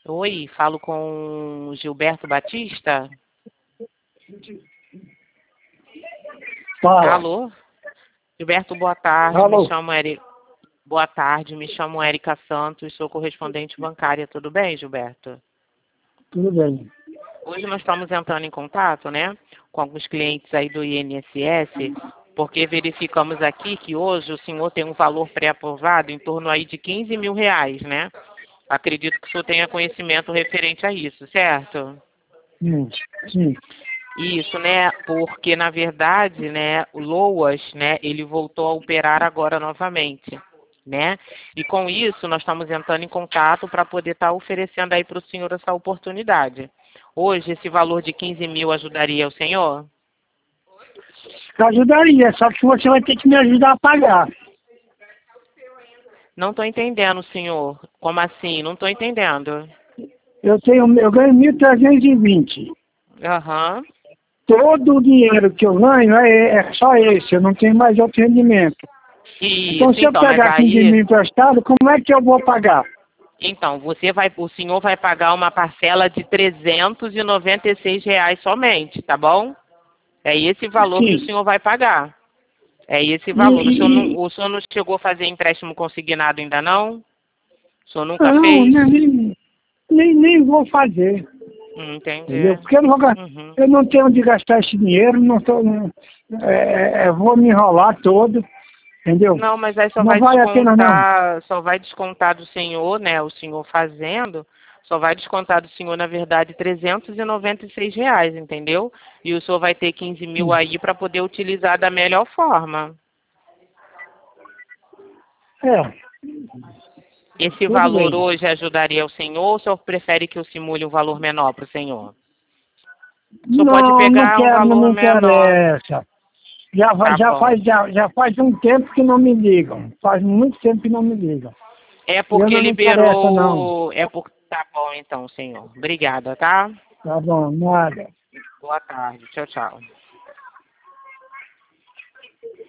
Oi, falo com Gilberto Batista? Fala. Alô? Gilberto, boa tarde. Alô. Boa tarde, me chamo Érica Santos, sou correspondente bancária. Tudo bem, Gilberto? Tudo bem. Hoje nós estamos entrando em contato, né, com alguns clientes aí do INSS, porque verificamos aqui que hoje o senhor tem um valor pré-aprovado em torno aí de R$ 15.000, né? Acredito que o senhor tenha conhecimento referente a isso, certo? Sim. Isso, né? Porque, na verdade, né, o Loas, né, ele voltou a operar agora novamente, né? E com isso, nós estamos entrando em contato para poder estar oferecendo aí para o senhor essa oportunidade. Hoje, esse valor de 15.000 ajudaria o senhor? Ajudaria, só que você vai ter que me ajudar a pagar. Não estou entendendo, senhor. Como assim? Não estou entendendo. Eu ganho 1.320. Aham. Todo o dinheiro que eu ganho é só esse, eu não tenho mais outro rendimento. Então, Isso, se eu então, mas pegar 15 aí... mil emprestado, como é que eu vou pagar? Então, o senhor vai pagar uma parcela de R$ 396 somente, tá bom? É esse valor que o Sim. senhor vai pagar. É esse E, valor. e, O senhor não chegou a fazer empréstimo consignado ainda não? O senhor nunca não, fez? nem vou fazer. Entendeu? Entendi. Porque Uhum. eu não tenho onde gastar esse dinheiro, vou me enrolar todo, entendeu? Não, mas aí Não vale a pena não. só vai descontar do senhor, né? O senhor fazendo, só vai descontar do senhor, na verdade, R$ 396, entendeu? E o senhor vai ter 15.000 aí para poder utilizar da melhor forma. É, Esse tudo valor bem. hoje ajudaria o senhor ou o senhor prefere que eu simule um valor menor para o senhor? O senhor pode Não pegar um quero, não valor me menor. interessa. Já, Tá bom. já faz um tempo que não me ligam. Faz muito tempo que não me ligam. É E eu porque não me interessa, não. liberou. Tá bom, então, senhor. Obrigada, tá? Tá bom, nada. Boa tarde. Tchau, tchau.